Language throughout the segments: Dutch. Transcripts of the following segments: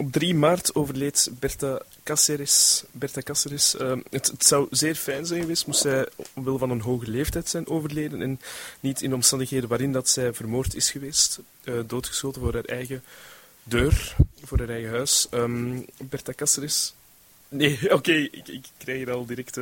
Op 3 maart overleed Berta Cáceres. Het zou zeer fijn zijn geweest moest zij omwille van een hoge leeftijd zijn overleden en niet in omstandigheden waarin dat zij vermoord is geweest. Doodgeschoten voor haar eigen deur, voor haar eigen huis. Berta Cáceres. Nee, oké, ik krijg hier al direct...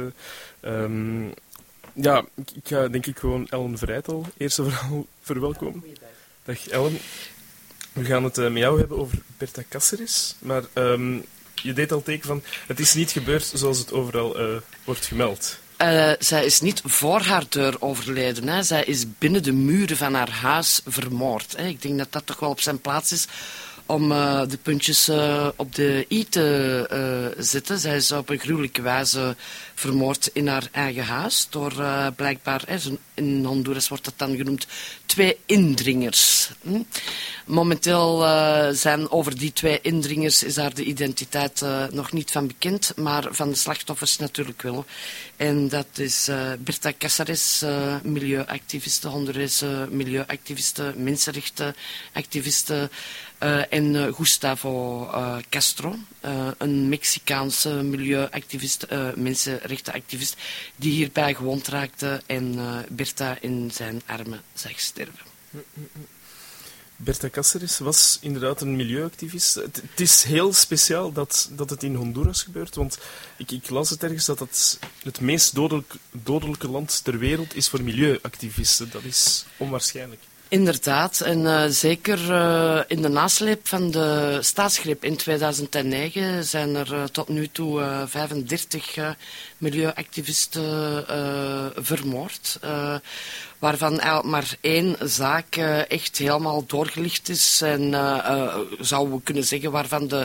ja, ik ga denk ik gewoon Ellen Vrijtel eerst en vooral verwelkomen. Dag Ellen. We gaan het met jou hebben over Berta Cáceres, maar je deed al teken van het is niet gebeurd zoals het overal wordt gemeld. Zij is niet voor haar deur overleden. Hè. Zij is binnen de muren van haar huis vermoord. Hè. Ik denk dat dat toch wel op zijn plaats is om de puntjes op de i te zetten. Zij is op een gruwelijke wijze vermoord in haar eigen huis door blijkbaar, in Honduras wordt dat dan genoemd, 2 indringers. Momenteel zijn over die 2 indringers is daar de identiteit nog niet van bekend, maar van de slachtoffers natuurlijk wel. En dat is Berta Cáceres, milieuactiviste, Hondurese milieuactiviste, mensenrechtenactiviste, en Gustavo Castro, een Mexicaanse milieuactivist, mensenrechtenactivist, die hierbij gewond raakte en Berta in zijn armen zag sterven. Berta Cáceres was inderdaad een milieuactivist. Het is heel speciaal dat het in Honduras gebeurt, want ik las het ergens dat het meest dodelijke land ter wereld is voor milieuactivisten. Dat is onwaarschijnlijk. Inderdaad, en zeker in de nasleep van de staatsgreep in 2009 zijn er tot nu toe 35 milieuactivisten vermoord. Waarvan eigenlijk maar 1 zaak echt helemaal doorgelicht is. En zouden we kunnen zeggen waarvan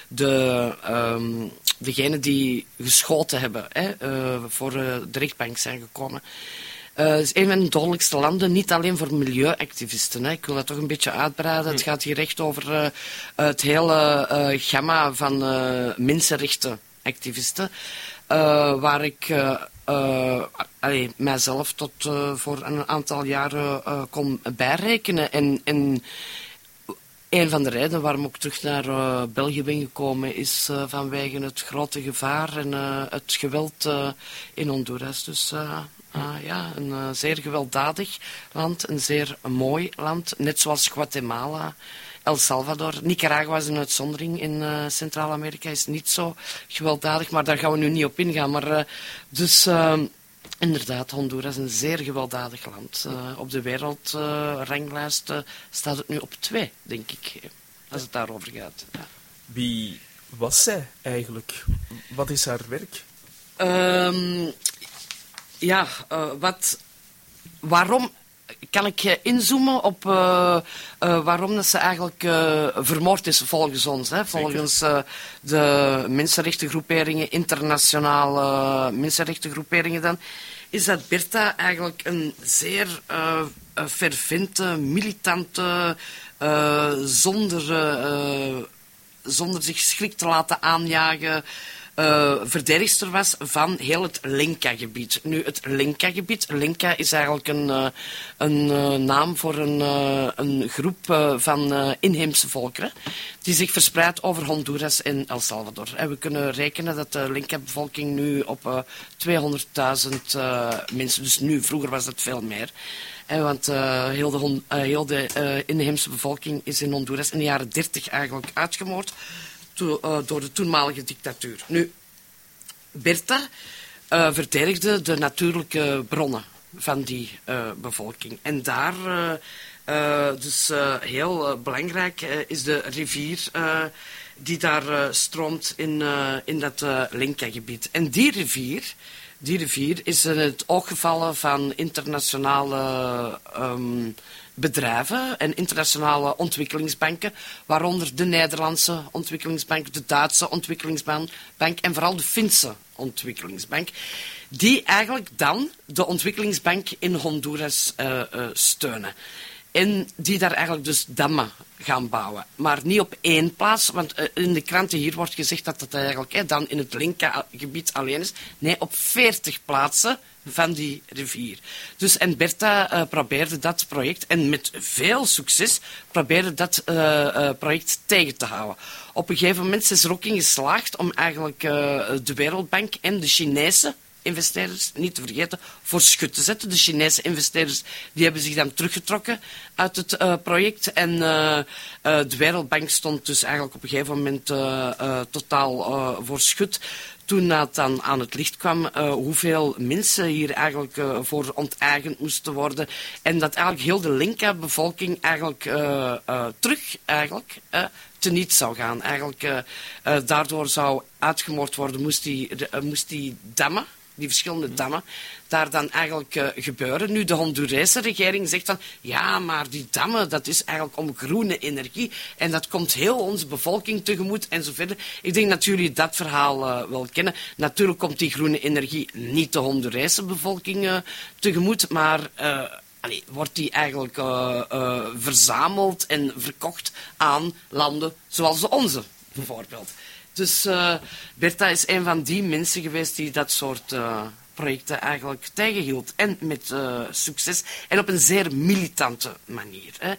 degenen die geschoten hebben voor de rechtbank zijn gekomen. Het is een van de dodelijkste landen, niet alleen voor milieuactivisten. Ik wil dat toch een beetje uitbreiden. Het gaat hier echt over het hele gamma van mensenrechtenactivisten. Waar ik mijzelf tot voor een aantal jaren kon bijrekenen. En een van de redenen waarom ik terug naar België ben gekomen is vanwege het grote gevaar en het geweld in Honduras. Dus... een zeer gewelddadig land, een zeer mooi land, net zoals Guatemala, El Salvador. Nicaragua is een uitzondering in Centraal-Amerika, is niet zo gewelddadig, maar daar gaan we nu niet op ingaan. Maar inderdaad, Honduras is een zeer gewelddadig land. Op de wereldranglijst staat het nu op 2, denk ik, als het daarover gaat. Ja. Wie was zij eigenlijk? Wat is haar werk? Waarom kan ik inzoomen op waarom dat ze eigenlijk vermoord is volgens ons. Volgens de mensenrechtengroeperingen, internationale mensenrechtengroeperingen dan, is dat Berta eigenlijk een zeer fervente, militante, zonder zich schrik te laten aanjagen, verdedigster was van heel het Lenca-gebied. Nu, het Lenca-gebied. Lenca is eigenlijk een naam voor een groep van inheemse volkeren die zich verspreidt over Honduras en El Salvador. En we kunnen rekenen dat de Lenca-bevolking nu op 200.000 mensen, dus nu, vroeger was het veel meer. Want heel de inheemse bevolking is in Honduras in de jaren 30 eigenlijk uitgemoord door de toenmalige dictatuur. Nu, Berta verdedigde de natuurlijke bronnen van die bevolking. En daar, heel belangrijk, is de rivier die daar stroomt in dat Lenca-gebied. En die rivier is in het oog gevallen van internationale bedrijven en internationale ontwikkelingsbanken, waaronder de Nederlandse ontwikkelingsbank, de Duitse ontwikkelingsbank en vooral de Finse ontwikkelingsbank, die eigenlijk dan de ontwikkelingsbank in Honduras steunen. En die daar eigenlijk dus dammen gaan bouwen. Maar niet op 1 plaats, want in de kranten hier wordt gezegd dat het eigenlijk dan in het Lenca-gebied alleen is. Nee, op 40 plaatsen van die rivier. Dus, en Bertha probeerde dat project, en met veel succes, probeerde dat project tegen te houden. Op een gegeven moment is er ook in geslaagd om eigenlijk de Wereldbank en de Chinese investeerders, niet te vergeten, voor schut te zetten. De Chinese investeerders die hebben zich dan teruggetrokken uit het project. En de Wereldbank stond dus eigenlijk op een gegeven moment totaal voor schut. Toen dat dan aan het licht kwam hoeveel mensen hier eigenlijk voor onteigend moesten worden. En dat eigenlijk heel de Lenca-bevolking eigenlijk terug eigenlijk, teniet zou gaan. Eigenlijk, daardoor zou uitgemoord worden, moest die dammen, die verschillende dammen, daar dan eigenlijk gebeuren. Nu, de Hondurese regering zegt van, ja, maar die dammen, dat is eigenlijk om groene energie en dat komt heel onze bevolking tegemoet en zo verder. Ik denk dat jullie dat verhaal wel kennen. Natuurlijk komt die groene energie niet de Hondurese bevolking tegemoet, maar wordt die eigenlijk verzameld en verkocht aan landen zoals de onze, bijvoorbeeld. Dus Bertha is een van die mensen geweest die dat soort projecten eigenlijk tegenhield. En met succes. En op een zeer militante manier. Hè.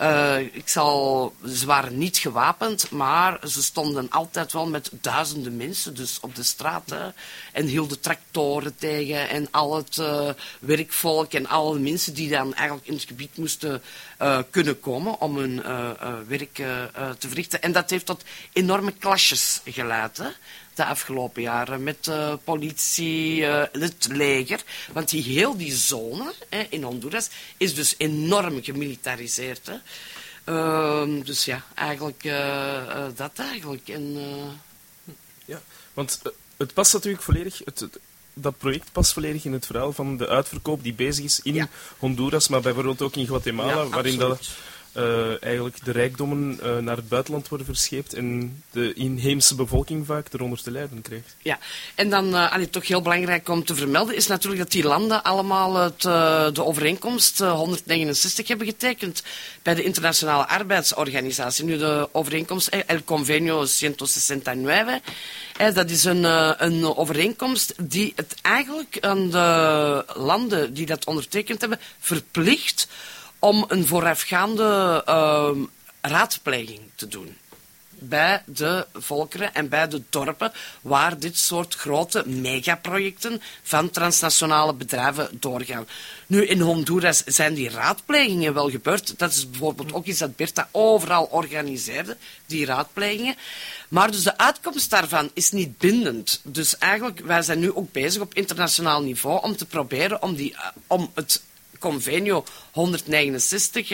Ze waren niet gewapend, maar ze stonden altijd wel met duizenden mensen dus op de straat. Hè. En hielden tractoren tegen en al het werkvolk en alle mensen die dan eigenlijk in het gebied moesten kunnen komen om hun werk te verrichten. En dat heeft tot enorme clashes geleid. Hè. De afgelopen jaren met politie, het leger. Want heel die zone in Honduras is dus enorm gemilitariseerd. Hè. Dus ja, eigenlijk dat eigenlijk. En, Ja, want het past natuurlijk volledig... Dat project past volledig in het verhaal van de uitverkoop die bezig is in Honduras, maar bijvoorbeeld ook in Guatemala, waarin dat, eigenlijk de rijkdommen naar het buitenland worden verscheept en de inheemse bevolking vaak eronder te lijden krijgt. Ja, en dan toch heel belangrijk om te vermelden is natuurlijk dat die landen allemaal de overeenkomst 169 hebben getekend bij de Internationale Arbeidsorganisatie. Nu de overeenkomst El Convenio 169, dat is een overeenkomst die het eigenlijk aan de landen die dat ondertekend hebben verplicht om een voorafgaande raadpleging te doen bij de volkeren en bij de dorpen waar dit soort grote megaprojecten van transnationale bedrijven doorgaan. Nu, in Honduras zijn die raadplegingen wel gebeurd. Dat is bijvoorbeeld ook iets dat Bertha overal organiseerde, die raadplegingen. Maar dus de uitkomst daarvan is niet bindend. Dus eigenlijk, wij zijn nu ook bezig op internationaal niveau om te proberen om het Convenio 169,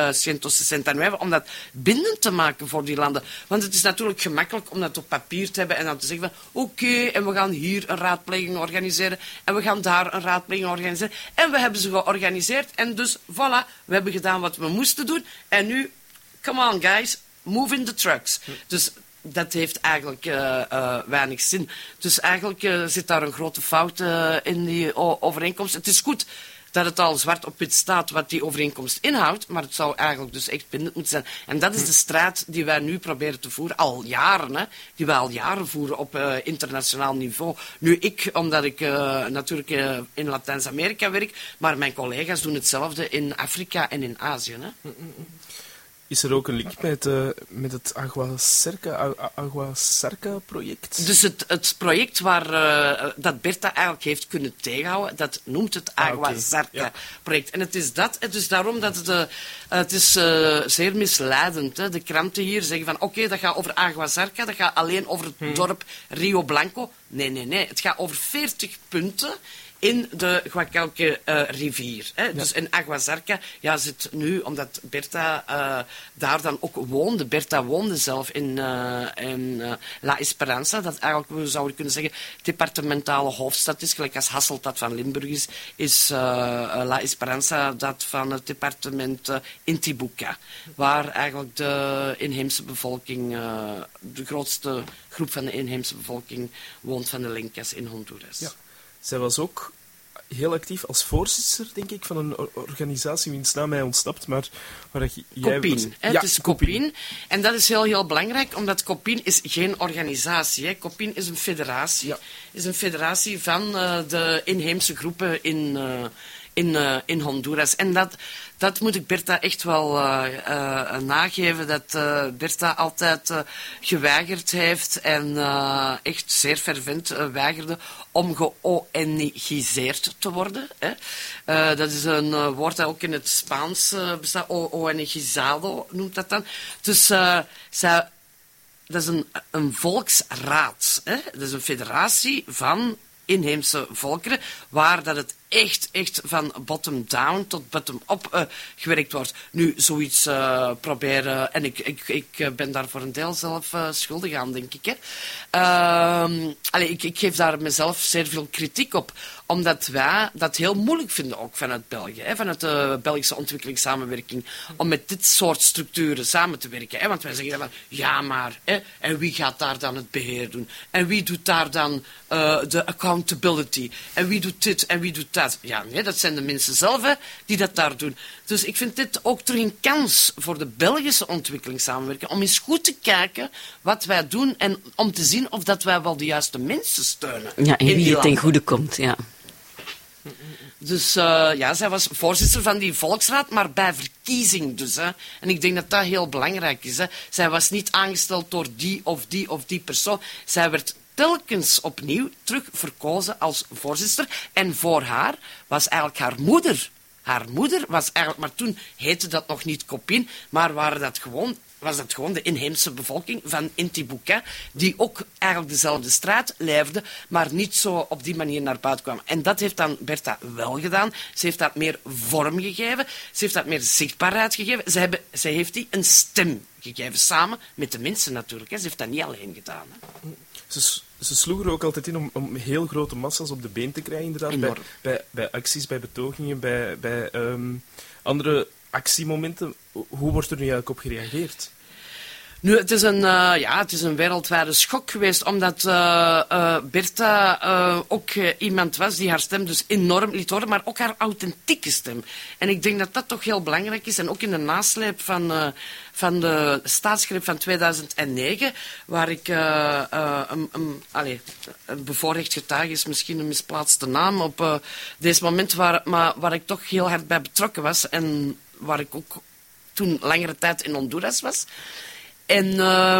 169, om dat bindend te maken voor die landen. Want het is natuurlijk gemakkelijk om dat op papier te hebben en dan te zeggen van oké, en we gaan hier een raadpleging organiseren en we gaan daar een raadpleging organiseren. En we hebben ze georganiseerd en dus voilà, we hebben gedaan wat we moesten doen en nu, come on guys, move in the trucks. Dus dat heeft eigenlijk weinig zin. Dus eigenlijk zit daar een grote fout in die overeenkomst. Het is goed dat het al zwart op wit staat wat die overeenkomst inhoudt, maar het zou eigenlijk dus echt bindend moeten zijn. En dat is de strijd die wij nu proberen te voeren, al jaren, hè, die wij al jaren voeren op internationaal niveau. Nu ik, omdat ik natuurlijk in Latijns-Amerika werk, maar mijn collega's doen hetzelfde in Afrika en in Azië. Hè. Is er ook een link met het Agua Zarca-project? Dus het project dat Bertha eigenlijk heeft kunnen tegenhouden, dat noemt het Agua Zarca-project. En het is dat, het is daarom dat het is zeer misleidend. Hè. De kranten hier zeggen van oké, dat gaat over Agua Zarca, dat gaat alleen over het dorp Rio Blanco. Nee. Het gaat over 40 punten in de Guacalque rivier. Hè. Ja. Dus in Agua Zarca zit nu, omdat Bertha daar dan ook woonde. Bertha woonde zelf in La Esperanza, dat eigenlijk, we zouden kunnen zeggen, departementale hoofdstad is, gelijk als Hasselt dat van Limburg is La Esperanza dat van het departement Intibucá, waar eigenlijk de inheemse bevolking, de grootste groep van de inheemse bevolking woont van de Lencas in Honduras. Ja. Zij was ook heel actief als voorzitter, denk ik, van een organisatie wiens naam mij ontsnapt, maar waar jij... Copien. Het is Copien. En dat is heel, heel belangrijk, omdat Copien is geen organisatie. Hè. Copien is een federatie. Ja. Is een federatie van de inheemse groepen in Honduras. En dat moet ik Bertha echt wel nageven, dat Bertha altijd geweigerd heeft en echt zeer fervent weigerde om geONGiseerd te worden. Hè. Dat is een woord dat ook in het Spaans bestaat, ONGizado noemt dat dan. Dus dat is een volksraad. Hè. Dat is een federatie van inheemse volkeren, waar dat het echt van bottom-down tot bottom-up gewerkt wordt. Nu, zoiets proberen... En ik ben daar voor een deel zelf schuldig aan, denk ik. Hè. Ik geef daar mezelf zeer veel kritiek op, omdat wij dat heel moeilijk vinden, ook vanuit België, hè, vanuit de Belgische ontwikkelingssamenwerking, om met dit soort structuren samen te werken. Hè. Want wij zeggen dan, ja maar, hè, en wie gaat daar dan het beheer doen? En wie doet daar dan de accountability? En wie doet dit en wie doet dat? Ja, nee, dat zijn de mensen zelf hè, die dat daar doen. Dus ik vind dit ook terug een kans voor de Belgische ontwikkelingssamenwerking om eens goed te kijken wat wij doen en om te zien of dat wij wel de juiste mensen steunen. Ja, en wie het ten goede komt, ja. Dus zij was voorzitter van die volksraad, maar bij verkiezing dus. Hè. En ik denk dat dat heel belangrijk is. Hè. Zij was niet aangesteld door die of die persoon. Zij werd telkens opnieuw terug verkozen als voorzitter. En voor haar was eigenlijk haar moeder. Haar moeder was eigenlijk, maar toen heette dat nog niet Copien, maar was dat gewoon de inheemse bevolking van Intibucá, die ook eigenlijk dezelfde straat leefde, maar niet zo op die manier naar buiten kwam. En dat heeft dan Bertha wel gedaan. Ze heeft dat meer vorm gegeven. Ze heeft dat meer zichtbaarheid gegeven. Zij heeft die een stem gegeven, samen met de mensen natuurlijk. Hè. Ze heeft dat niet alleen gedaan. Hè. Ze sloegen er ook altijd in om heel grote massa's op de been te krijgen, inderdaad. Bij acties, bij betogingen, bij andere actiemomenten. Hoe wordt er nu eigenlijk op gereageerd? Nu, het is een wereldwijde schok geweest, omdat Bertha ook iemand was die haar stem dus enorm liet horen, maar ook haar authentieke stem. En ik denk dat dat toch heel belangrijk is. En ook in de nasleep van de staatsgreep van 2009, waar ik een bevoorrecht getuige is misschien een misplaatste naam op deze moment, waar ik toch heel hard bij betrokken was en waar ik ook toen langere tijd in Honduras was. En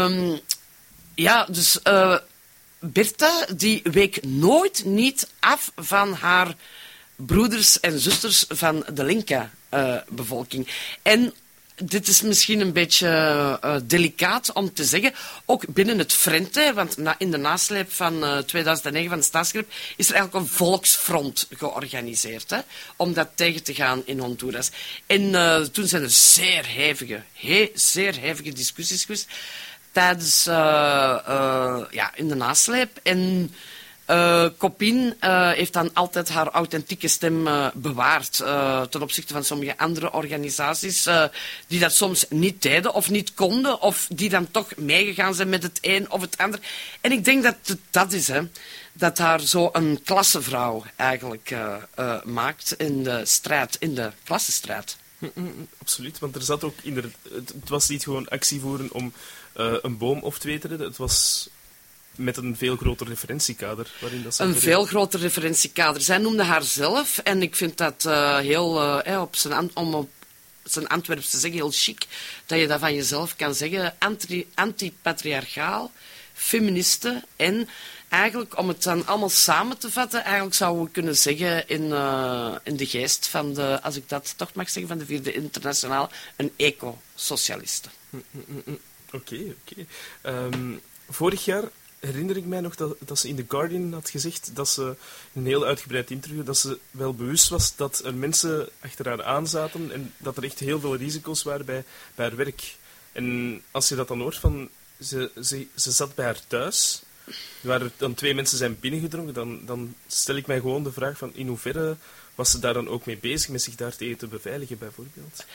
dus Bertha die week nooit niet af van haar broeders en zusters van de Lenca-bevolking. En dit is misschien een beetje delicaat om te zeggen, ook binnen het Frente, want in de nasleep van 2009 van de staatsgreep is er eigenlijk een volksfront georganiseerd, hè, om dat tegen te gaan in Honduras. En toen zijn er zeer hevige discussies geweest tijdens in de nasleep. En Copien heeft dan altijd haar authentieke stem bewaard ten opzichte van sommige andere organisaties die dat soms niet deden of niet konden of die dan toch meegegaan zijn met het een of het ander. En ik denk dat het dat is, hè, dat haar zo een klassevrouw eigenlijk maakt in de strijd, in de klassenstrijd. Absoluut, want er zat ook het was niet gewoon actie voeren om een boom op te weteren, het was met een veel groter referentiekader. Een veel groter referentiekader. Zij noemde haar zelf, en ik vind dat om op zijn Antwerps te zeggen, heel chic, dat je dat van jezelf kan zeggen, antipatriarchaal, feministe en eigenlijk, om het dan allemaal samen te vatten, eigenlijk zouden we kunnen zeggen in de geest van de, als ik dat toch mag zeggen, van de 4e Internationaal, een eco-socialiste. Oké. Vorig jaar herinner ik mij nog dat ze in The Guardian had gezegd, dat ze in een heel uitgebreid interview, dat ze wel bewust was dat er mensen achter haar aan zaten en dat er echt heel veel risico's waren bij haar werk. En als je dat dan hoort van, ze zat bij haar thuis, waar er dan 2 mensen zijn binnengedrongen, dan stel ik mij gewoon de vraag van in hoeverre was ze daar dan ook mee bezig met zich daar tegen te beveiligen, bijvoorbeeld?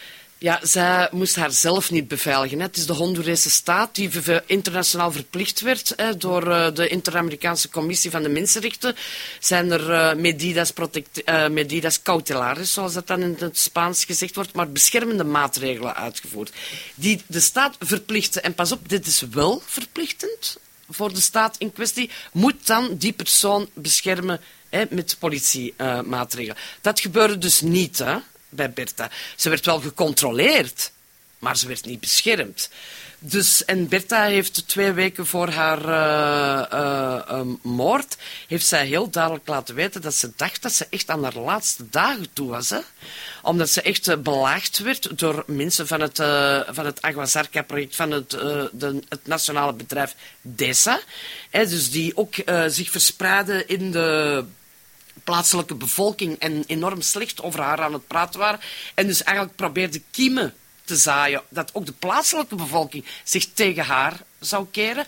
Ja, zij moest haar zelf niet beveiligen. Hè. Het is de Hondurese staat die internationaal verplicht werd door de Inter-Amerikaanse Commissie van de Mensenrechten. Zijn er medidas cautelares, zoals dat dan in het Spaans gezegd wordt, maar beschermende maatregelen uitgevoerd. Die de staat verplichten. En pas op, dit is wel verplichtend voor de staat in kwestie, moet dan die persoon beschermen met politiemaatregelen. Dat gebeurde dus niet, hè, bij Bertha. Ze werd wel gecontroleerd, maar ze werd niet beschermd. Dus, en Bertha heeft 2 weken voor haar moord, heeft zij heel duidelijk laten weten dat ze dacht dat ze echt aan haar laatste dagen toe was. Hè? Omdat ze echt belaagd werd door mensen van het Aguasarca-project, van het nationale bedrijf DESA. Dus die ook zich verspreiden in de plaatselijke bevolking en enorm slecht over haar aan het praten waren. En dus eigenlijk probeerde kiemen te zaaien dat ook de plaatselijke bevolking zich tegen haar zou keren,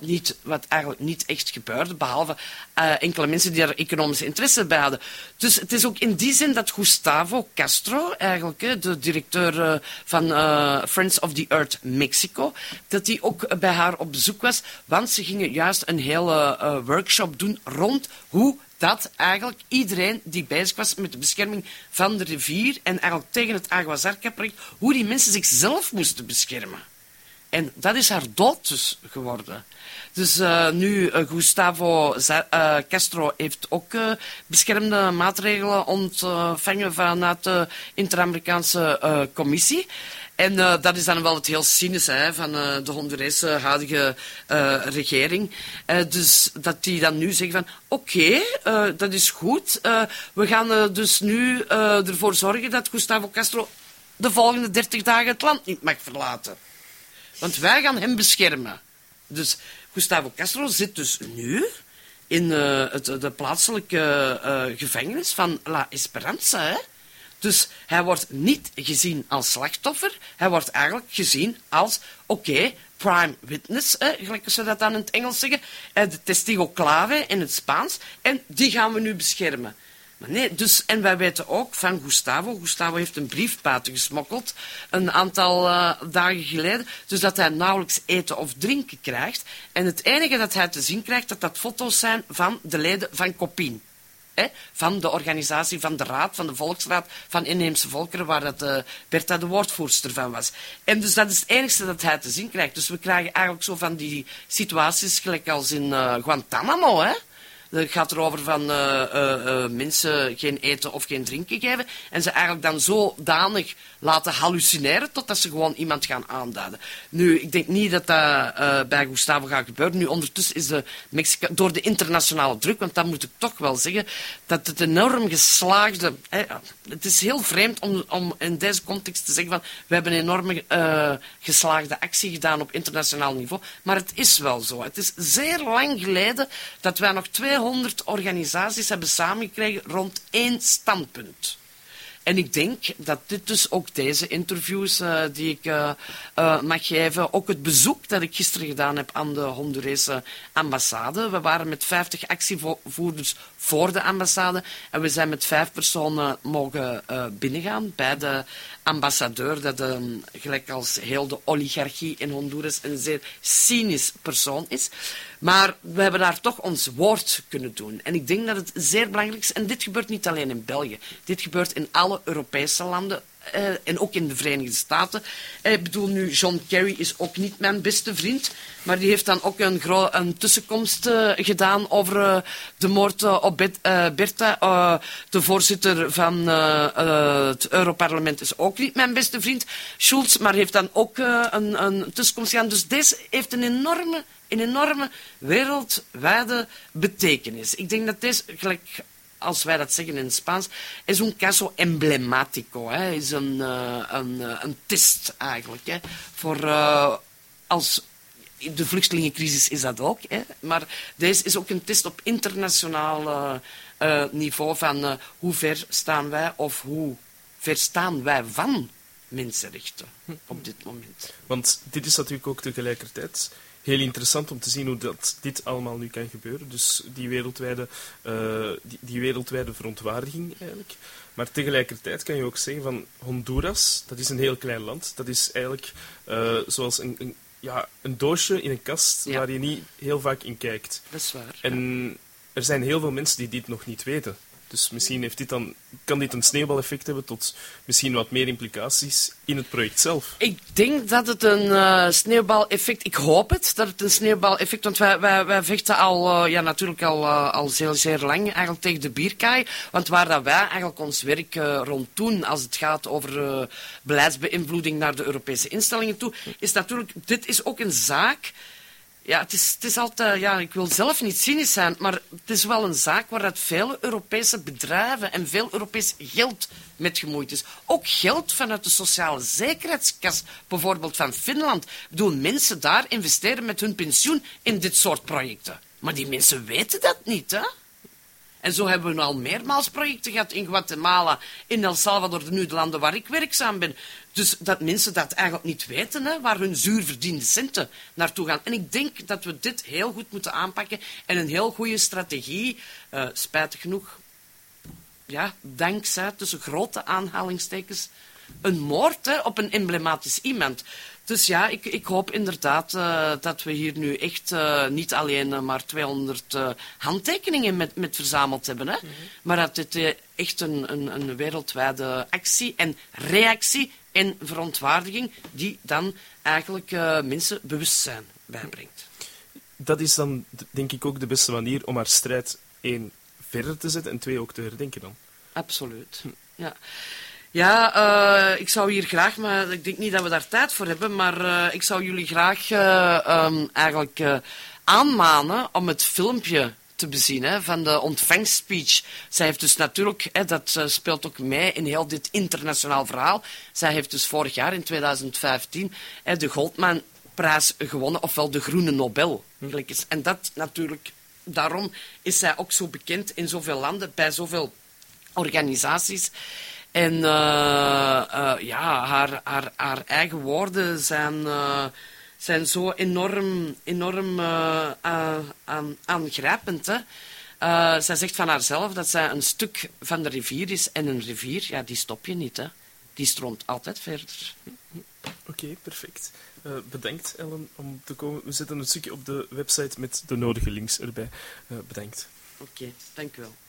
wat eigenlijk niet echt gebeurde, behalve enkele mensen die daar economische interesse bij hadden. Dus het is ook in die zin dat Gustavo Castro, eigenlijk de directeur van Friends of the Earth Mexico, dat hij ook bij haar op bezoek was, want ze gingen juist een hele workshop doen rond hoe dat eigenlijk iedereen die bezig was met de bescherming van de rivier en eigenlijk tegen het Aguasarca-project, hoe die mensen zichzelf moesten beschermen. En dat is haar dood dus geworden. Dus nu, Gustavo Castro heeft ook beschermde maatregelen ontvangen vanuit de Inter-Amerikaanse Commissie. En dat is dan wel het heel cynische van de Hondurese huidige regering. Dus dat die dan nu zeggen van oké, dat is goed. We gaan dus nu ervoor zorgen dat Gustavo Castro de volgende 30 dagen het land niet mag verlaten. Want wij gaan hem beschermen. Dus Gustavo Castro zit dus nu in de plaatselijke gevangenis van La Esperanza. Hè? Dus hij wordt niet gezien als slachtoffer. Hij wordt eigenlijk gezien als, prime witness, gelijk ze dat dan in het Engels zeggen. De testigo clave in het Spaans. En die gaan we nu beschermen. Maar nee, dus, en wij weten ook van Gustavo. Gustavo heeft een brief buiten gesmokkeld een aantal dagen geleden. Dus dat hij nauwelijks eten of drinken krijgt. En het enige dat hij te zien krijgt, dat foto's zijn van de leden van COPIN. Van de organisatie van de Raad, van de Volksraad van Inheemse Volkeren, waar dat Bertha de woordvoerster van was. En dus dat is het enige dat hij te zien krijgt. Dus we krijgen eigenlijk zo van die situaties, gelijk als in Guantanamo, hè. Het gaat erover van mensen geen eten of geen drinken geven. En ze eigenlijk dan zodanig laten hallucineren totdat ze gewoon iemand gaan aanduiden. Nu, ik denk niet dat dat bij Gustavo gaat gebeuren. Nu, ondertussen is door de internationale druk, want dat moet ik toch wel zeggen, dat het enorm geslaagde... het is heel vreemd om in deze context te zeggen van we hebben een enorme geslaagde actie gedaan op internationaal niveau. Maar het is wel zo. Het is zeer lang geleden dat wij nog 200 organisaties hebben samengekregen rond 1 standpunt. En ik denk dat dit dus ook deze interviews die ik mag geven, ook het bezoek dat ik gisteren gedaan heb aan de Hondurese ambassade. We waren met 50 actievoerders voor de ambassade en we zijn met 5 personen mogen binnengaan bij de ambassadeur, dat gelijk als heel de oligarchie in Honduras een zeer cynisch persoon is. Maar we hebben daar toch ons woord kunnen doen. En ik denk dat het zeer belangrijk is. En dit gebeurt niet alleen in België. Dit gebeurt in alle Europese landen. En ook in de Verenigde Staten. Ik bedoel nu, John Kerry is ook niet mijn beste vriend. Maar die heeft dan ook een tussenkomst gedaan over de moord op Bertha. De voorzitter van het Europarlement is ook niet mijn beste vriend. Schulz, maar heeft dan ook een tussenkomst gedaan. Dus deze heeft een enorme wereldwijde betekenis. Ik denk dat deze, gelijk als wij dat zeggen in het Spaans, is un caso emblemático. Is een test eigenlijk. Hè, voor als de vluchtelingencrisis is dat ook. Hè, maar deze is ook een test op internationaal niveau van hoe ver staan wij of hoe ver staan wij van mensenrechten op dit moment. Want dit is natuurlijk ook tegelijkertijd heel interessant om te zien hoe dit allemaal nu kan gebeuren. Dus die wereldwijde verontwaardiging eigenlijk. Maar tegelijkertijd kan je ook zeggen van Honduras, dat is een heel klein land. Dat is eigenlijk zoals een doosje in een kast waar je niet heel vaak in kijkt. Dat is waar. En er zijn heel veel mensen die dit nog niet weten. Dus misschien kan dit een sneeuwbaleffect hebben tot misschien wat meer implicaties in het project zelf. Ik denk dat het een sneeuwbaleffect... Ik hoop dat het een sneeuwbaleffect... Want wij vechten natuurlijk al zeer, zeer lang eigenlijk tegen de bierkaai. Want waar dat wij eigenlijk ons werk rond doen als het gaat over beleidsbeïnvloeding naar de Europese instellingen toe, is natuurlijk... Dit is ook een zaak... Ja, het is altijd... ik wil zelf niet cynisch zijn, maar het is wel een zaak waar dat veel Europese bedrijven en veel Europees geld met gemoeid is. Ook geld vanuit de sociale zekerheidskas, bijvoorbeeld van Finland. Ik bedoel, mensen daar investeren met hun pensioen in dit soort projecten. Maar die mensen weten dat niet, hè? En zo hebben we al meermaals projecten gehad in Guatemala, in El Salvador, nu de landen waar ik werkzaam ben. Dus dat mensen dat eigenlijk niet weten, hè, waar hun zuur verdiende centen naartoe gaan. En ik denk dat we dit heel goed moeten aanpakken en een heel goede strategie, spijtig genoeg, dankzij, tussen grote aanhalingstekens, een moord op een emblematisch iemand. Dus ja, ik hoop inderdaad dat we hier nu echt niet alleen maar 200 handtekeningen met verzameld hebben. Hè? Maar dat dit echt een wereldwijde actie en reactie en verontwaardiging die dan eigenlijk mensen bewustzijn bijbrengt. Dat is dan, denk ik, ook de beste manier om haar strijd 1 verder te zetten en 2 ook te herdenken dan. Absoluut, ja. Ja, ik zou hier graag, maar ik denk niet dat we daar tijd voor hebben, maar ik zou jullie graag eigenlijk aanmanen om het filmpje te bezien van de ontvangstspeech. Zij heeft dus natuurlijk, dat speelt ook mee in heel dit internationaal verhaal, zij heeft dus vorig jaar in 2015 de Goldman-prijs gewonnen, ofwel de Groene Nobel. En dat natuurlijk, daarom is zij ook zo bekend in zoveel landen, bij zoveel organisaties. En haar eigen woorden zijn zo enorm aangrijpend. Hè? Zij zegt van haarzelf dat zij een stuk van de rivier is. En een rivier, die stop je niet. Hè? Die stroomt altijd verder. Oké, perfect. Bedankt, Ellen, om te komen. We zetten een stukje op de website met de nodige links erbij. Bedankt. Oké, dank u wel.